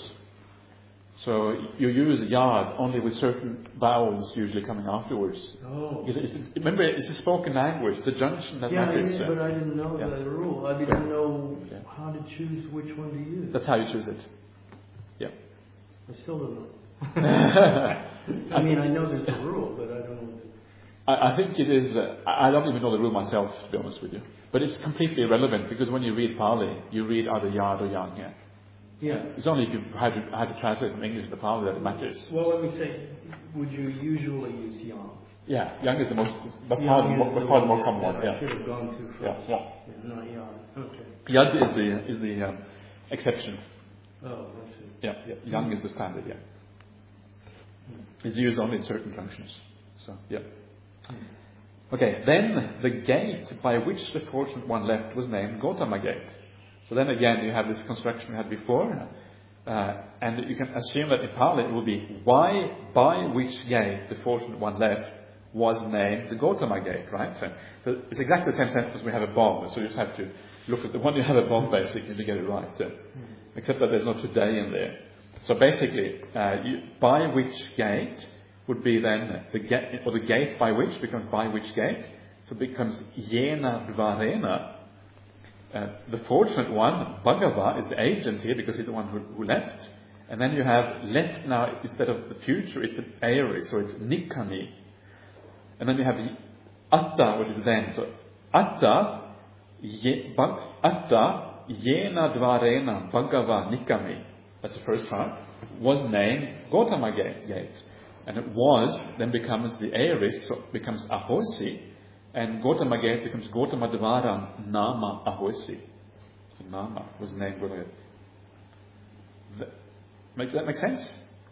So you use yard only with certain vowels usually coming afterwards. Oh. It's, it's, remember, it's a spoken language, the junction that Yeah, I matters. did, but I didn't know Yeah. the rule. I didn't know Yeah. how to choose which one to use. That's how you choose it. Yeah. I still don't know. I mean, I know there's a rule, but I don't know. I, I think it is, uh, I I don't even know the rule myself, to be honest with you. But it's completely irrelevant, because when you read Pali, you read either yard or yang here. Yeah. It's only if you had to, had to translate from English to Pali that it matters. Well, let me say, would you usually use yang? Yeah, yang is the most, by Yang far the is more, the by far the one more common that one. I Yeah. should have gone to first. Yeah, yeah. Yeah, not yard. Okay. Yad is the is the um, exception. Oh, I see. Yeah, yeah. Yang is the standard. Yeah. It's used only in certain junctions. So yeah. Okay. Then the gate by which the fortunate one left was named Gautama Gate. So then again you have this construction we had before, uh, and you can assume that in Pali it will be why by which gate the fortunate one left was named the Gautama Gate, right? So, so it's exactly the same sentence we have a bomb, so you just have to look at the one you have a bomb basically to get it right. Uh, except that there's no today in there. So basically, uh, you, by which gate would be then the gate, or the gate by which becomes by which gate, so it becomes Yena Dvarena. Uh, the fortunate one, Bhagava, is the agent here because he's the one who, who left. And then you have left now, instead of the future, it's the aorist, so it's Nikami. And then you have Atta, which is then. So Atta, ye, bag, Atta, Yena Dvarena, Bhagava, Nikami. That's the first part. Was named Gautama Gate. And it was, then becomes the aorist, so it becomes Ahosi. And Gautama Gate becomes Gautama Dvara Nama Ahosi. So Nama was named Gautama Gate. That, make, that make sense?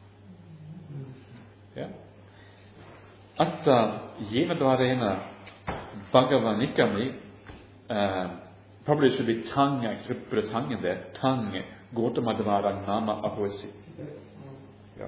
Yeah? Atta Yena Dvarena Bhagava Nikami. Uh, probably it should be tongue, actually put a tongue in there. Tongue Gautama Dvara Nama Ahosi. Yeah.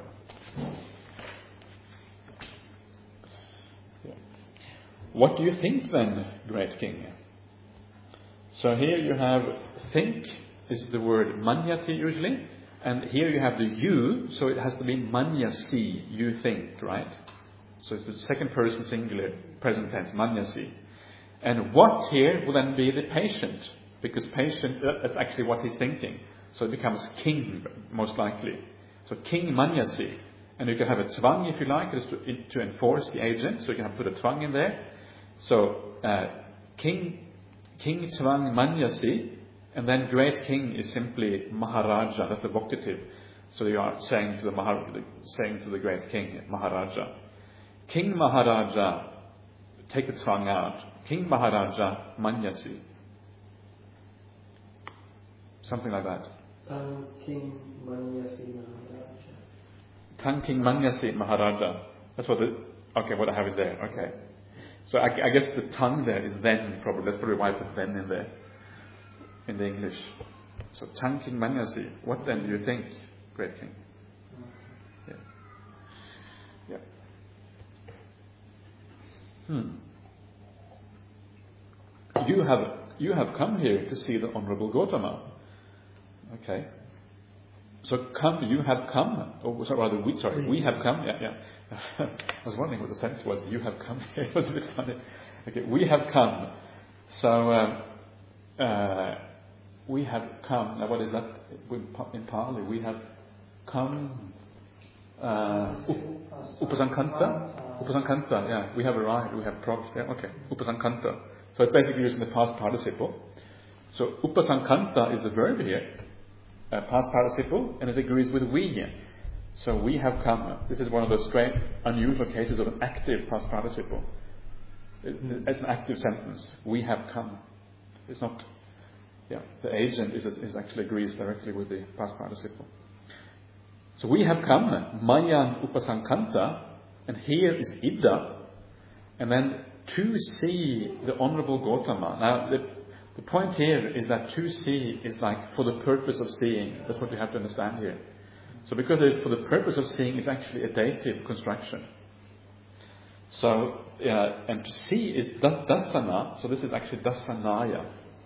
What do you think then, great king? So here you have think is the word manyati usually, and here you have the you, so it has to be manyasi, you think, right? So it's the second person singular, present tense, manyasi. And what here will then be the patient, because patient, that's actually what he's thinking. So it becomes king, most likely. So king manyasi. And you can have a tvang if you like, it is to, to enforce the agent, so you can have put a tvang in there. So, uh, king, king tvang manyasi, and then great king is simply maharaja, that's the vocative. So you are saying to the mahar, saying to the great king, maharaja. King maharaja, take the tvang out. King maharaja manyasi. Something like that. Tang King Manyasi Maharaja. Tang King Manyasi Maharaja. That's what the, okay, what I have it there, okay. So I, I guess the tongue there is then, probably. That's probably why I put then in there, in the English. So Tang King Manyasi. What then do you think, great king? Yeah. Yeah. Hmm. You have, you have come here to see the Honorable Gautama. Okay. So come, you have come, or so rather, we, sorry, we have come, yeah, yeah. I was wondering what the sense was, you have come, it was a bit funny. Okay, we have come. So, uh, uh, we have come, now what is that in Pali? We have come, uh, Upasankanta? Upasankanta, yeah, we have arrived, we have approached, yeah, okay, Upasankanta. So it's basically using the past participle. So, Upasankanta is the verb here. Uh, past participle, and it agrees with we here. So we have come. This is one of those strange, unusual cases of an active past participle. It, it's an active sentence. We have come. It's not. Yeah, the agent is, is actually agrees directly with the past participle. So we have come. Mayan upasankanta, and here is idda, and then to see the honorable Gautama. Now the The point here is that to see is like for the purpose of seeing. That's what you have to understand here. So because it's for the purpose of seeing, it's actually a dative construction. So, uh, and to see is dasana, so this is actually dasanaya.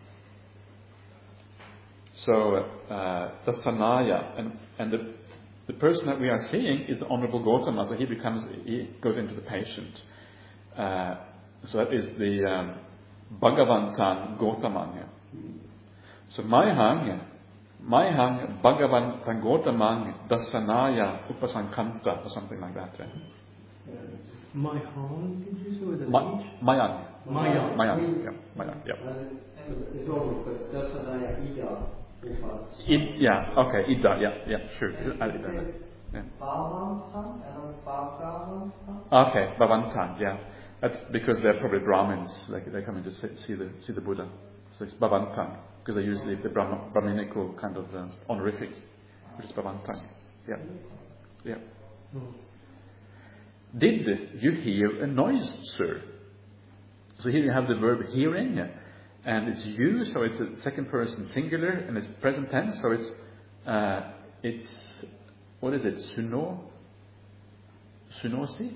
So, uh, dasanaya, and, and the, the person that we are seeing is the Honorable Gautama, so he becomes, he goes into the patient. Uh, so that is the um, Bhagavantan Gautamanga. So, Maihang, Maihang Bhagavantan Gautamang Dasanaya Upasankanta, or something like that. Right? Maihang, did you say with an Ma- H? Mayang. Mayang. Mayang, yeah, Mayang, yeah. It's almost like Dasanaya Ida. Id, yeah, okay, Ida, yeah, yeah, sure. I'll Ida. Yeah. Bhavantan and Bhagavantan? Okay, Bhavantan, yeah. That's because they're probably Brahmins, like they're coming to see, see the see the Buddha. So it's Bhavantan, because they're usually the Brahma, Brahminical kind of uh, honorific, which is Bhavantan. Yeah, yeah. Hmm. Did you hear a noise, sir? So here you have the verb hearing, and it's you, so it's a second person singular, and it's present tense, so it's, uh, it's, what is it, suno? Sunosi?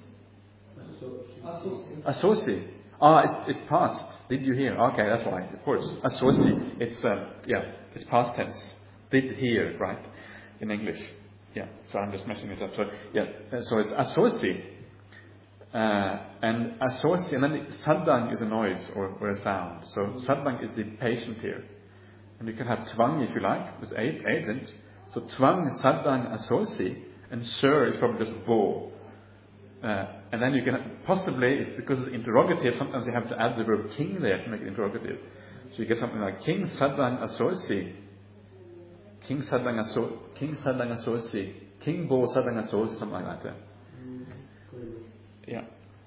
Asosi. Ah, it's, it's past. Did you hear? Okay, that's why, of course. Asosi. It's, uh, yeah, it's past tense. Did hear, right? In English. Yeah, so I'm just messing this up. So, yeah, so it's asosi. Uh, and asosi, and then saddang is a noise or, or a sound. So saddang is the patient here. And you can have tvang if you like, with agent. So tvang, saddang, asosi, and sir is probably just bo. Uh, and then you can possibly, because it's interrogative, sometimes you have to add the verb king there to make it interrogative. So you get something like king saddang asosi, king saddang asosi, king saddang asosi, king bo saddang asosi, something like that. Yeah.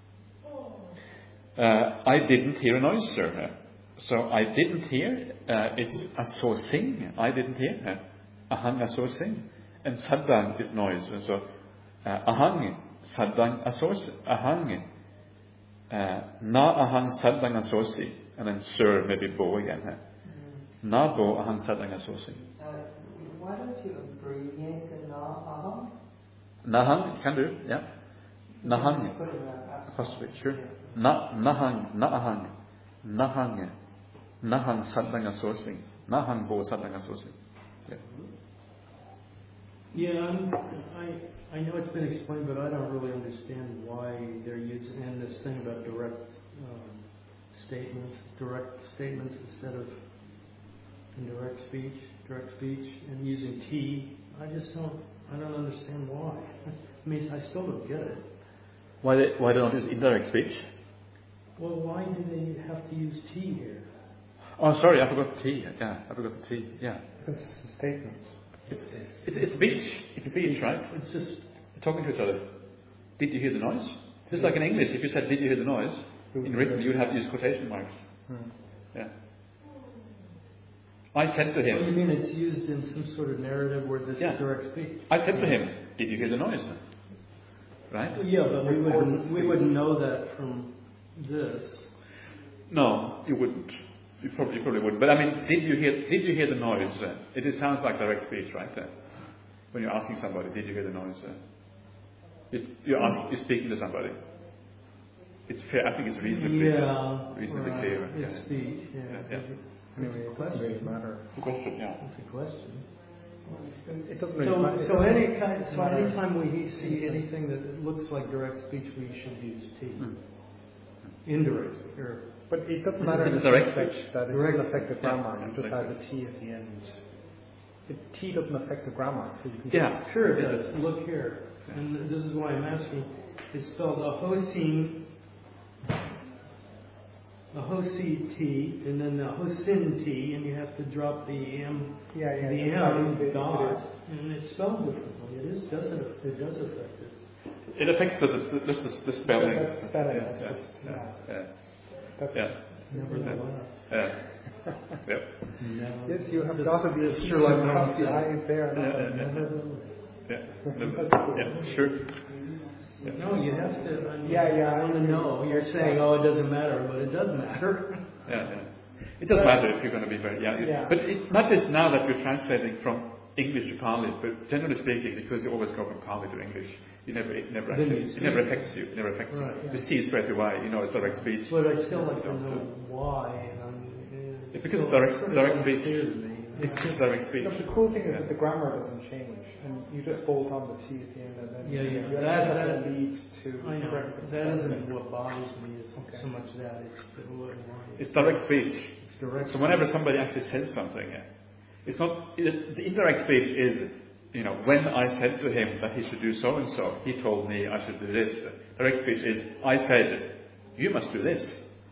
Uh, I didn't hear a noise, sir. So I didn't hear. Uh, it's asosing. I didn't hear. Ahang asosing, and saddang is noise. And so uh, ahang saddang asos ahang uh, na ahang saddang asosi, and then sir maybe bo again. Huh? Na bo ahang saddang asosi. Uh, why don't you abbreviate the na aham? Nahang can do. Yeah. Nahang. Apostrophe, sure. Na, nahang, naahang, nahang, nahang saddang asosing, nahang bo saddang asosing. Yeah. Yeah, I'm, I I know it's been explained, but I don't really understand why they're using and this thing about direct um, statements, direct statements instead of indirect speech, direct speech, and using T. I just don't. I don't understand why. I mean, I still don't get it. Why they, why they don't use indirect speech? Well, why do they have to use T here? Oh, sorry, I forgot the T. Yeah, I forgot the T. Yeah. Because it's a statement. It's, it's, it's speech. It's speech, right? It's just We're talking to each other. Did you hear the noise? Just like in English, if you said, did you hear the noise? In written, you would have to use quotation marks. Hmm. Yeah. I said to What do you him, mean it's used in some sort of narrative where this Yeah. is direct speech? I said to him, did you hear the noise? Right? Well, yeah, but we wouldn't we wouldn't know that from this. No, you wouldn't. You probably, you probably wouldn't. But I mean, did you hear? Did you hear the noise? Uh, it, it sounds like direct speech, right? Uh, when you're asking somebody, did you hear the noise? Uh, it's, you're asking, you're speaking to somebody. It's fair. I think it's reasonably, Yeah, reasonably right. clear. It's Yeah. speech. Yeah. Yeah, yeah. Anyway, it doesn't really matter. It's a question. Yeah. It's a question. It doesn't really So, matter. It so doesn't any kind, so matter. anytime we see anything that looks like direct speech, we should use T. Mm. Indirect or But it doesn't matter It's in a the direct respect speech. that it Direct doesn't affect the speech. grammar. Yeah, You just direct add the T at the end. The T doesn't affect the grammar, so you can Yeah. sure it does. Look here, and this is why I'm asking. It's spelled ahosin, ahosi T, and then ahosin T, and you have to drop the M, Yeah, yeah. the it's not M easy, it dot, is. and it's spelled differently. It is does it, it does affect it. It affects the, the, the, the, the spelling. That's spelling, Yeah, that's yeah, just- yeah, yeah, That's- yeah, Nevertheless, yeah. Yep. never- Yes, you have This- dotted the this T Sherlock across Holmes the said. I is there. Yeah, yeah, yeah. Nevertheless. Yeah. Yeah. Sure. Yeah. No, you have to. I mean, Yeah, yeah, I want to I- know. You're saying, oh, it doesn't matter, but it does matter. Yeah, yeah. It does matter if you're going to be very, yeah. Yeah. But it matters now that we're translating from English to Pali, but generally speaking, because you always go from Pali to English, you never, it never, Then actually, you it see never it. affects you. It never affects Right, you. yeah. You see it straight away. You know it's direct speech. But I'd still like to Don't, know uh, why, and I'm, It's because still it's direct- sort of direct unclear speech. to me. It's just direct speech. No, the cool thing is Yeah. that the grammar doesn't change, and you just bolt on the T at the end, and then Yeah, yeah. you That- have that- to lead to I know, correct that isn't spelling. what bothers me, it's Okay. so much that, it's the why. It's direct speech. It's direct. So whenever somebody actually says something, uh, it's not it, the indirect speech is, you know, when I said to him that he should do so and so, he told me I should do this. Direct speech is I said you must do this.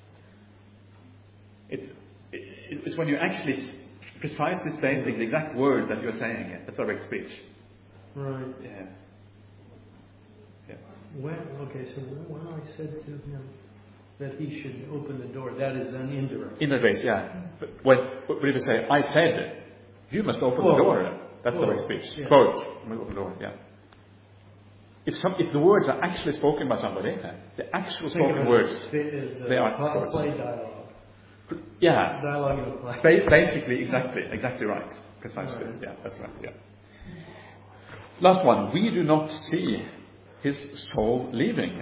It's it, it's when you actually s- precisely stating the exact words that you're saying. uh, That's direct speech. Right. Yeah. Yeah. When, okay, so when I said to him that he should open the door, that is an indirect. Indirect, yeah. But when, but if you say I said you must open Quote. the door, that's Quote. direct speech. Yeah. Quote. You must open the door. Yeah. If some, if the words are actually spoken by somebody, uh, the actual Think of spoken it words, as, as a they are play quotes. play dialogue. yeah, Dialogue in a play. ba- basically, exactly, exactly right, precisely. Right. Yeah, that's right. Yeah. Last one. We do not see his soul leaving.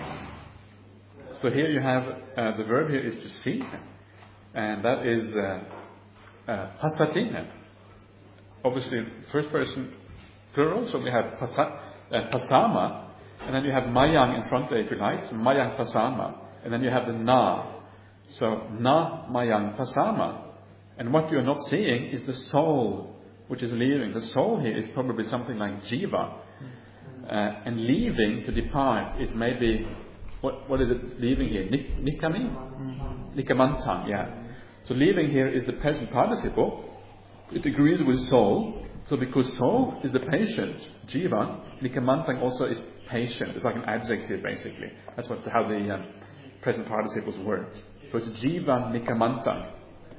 So here you have uh, the verb here is to see, and that is uh, uh, pasati. Obviously, first person plural. So we have pasa, uh, pasama, and then you have mayang in front there if you like. So mayang pasama, and then you have the na. So na mayang pasama, and what you are not seeing is the soul which is leaving. The soul here is probably something like jiva, uh, and leaving to depart is maybe what what is it leaving here? Nik, nikami, mm-hmm. Nikamantang, yeah. So leaving here is the present participle. It agrees with soul. So because soul is the patient, jiva, nikamantang also is patient. It's like an adjective basically. That's what how the um, present participles work. So it's jiva nikamantang.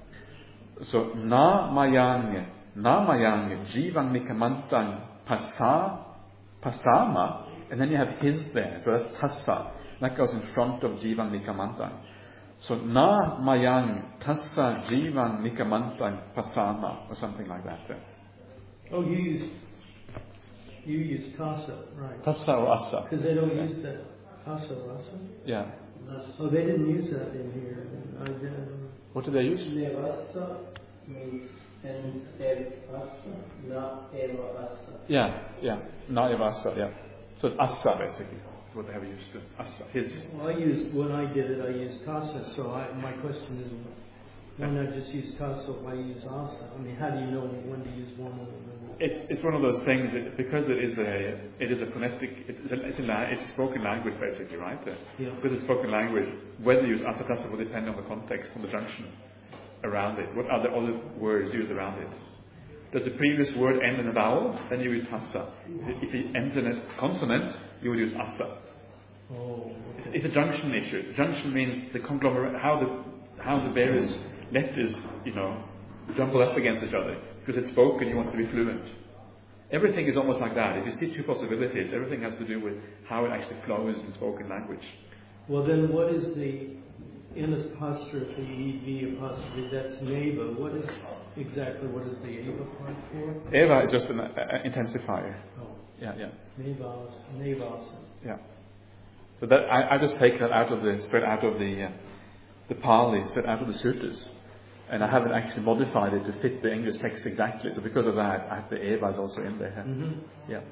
So na mayang, na mayang, jiva nikamantang pasa, pasama, and then you have his there. So that's tassa. That goes in front of jiva nikamantang. So na mayang tassa jiva nikamantang pasama, or something like that. Uh. Oh, you use you use tassa, right? Tassa or assa. Because they don't Yeah. use that tassa or assa. Yeah. Oh, they didn't use that in here. I did. What do they use? Nevasa means and evasa, not evasa. Yeah, yeah. Na evasa, yeah. So it's assa basically. What they have used. Uh, assa. His. Well, I used when I did it. I used tassa. So I, my question is, why not just use tassa? Why use assa? I mean, how do you know when to use one or the other? It's it's one of those things that because it is a it is a phonetic it's a, it's a, la- it's a spoken language basically, right? Uh, Yeah. Because it's spoken language, whether you use assa tassa will depend on the context, on the junction around it. What are the other words used around it? Does the previous word end in a vowel? Then you use tassa. If it ends in a consonant, you would use assa. Oh, It's, okay. it's a junction issue. The junction means the conglomerate, how the how the various letters, you know, jumble up against each other. Because it's spoken, you want to be fluent. Everything is almost like that. If you see two possibilities, everything has to do with how it actually flows in spoken language. Well, then what is the in apostrophe, ev apostrophe? That's neva. What is exactly what is the eva part for? Eva is just an uh, intensifier. Oh, Yeah, yeah, nevas, nevas. yeah. So that I, I just take that out of the straight out of the uh, the Pali, straight out of the sutras. And I haven't actually modified it to fit the English text exactly. So because of that, I have the Evas also in there. Mm-hmm. Yeah.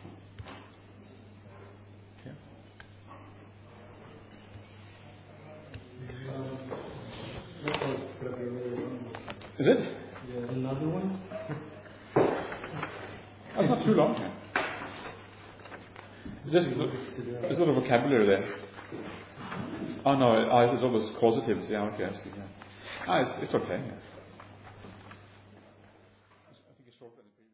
Yeah. That one's gonna be really long. Is it? Yeah. Another one? That's not too long. Just there's a lot of vocabulary there. Oh no, uh, it's always causatives. Yeah, okay, I see. Yeah. Ah, it's, it's okay. Yeah. I think it's shorter than the previous.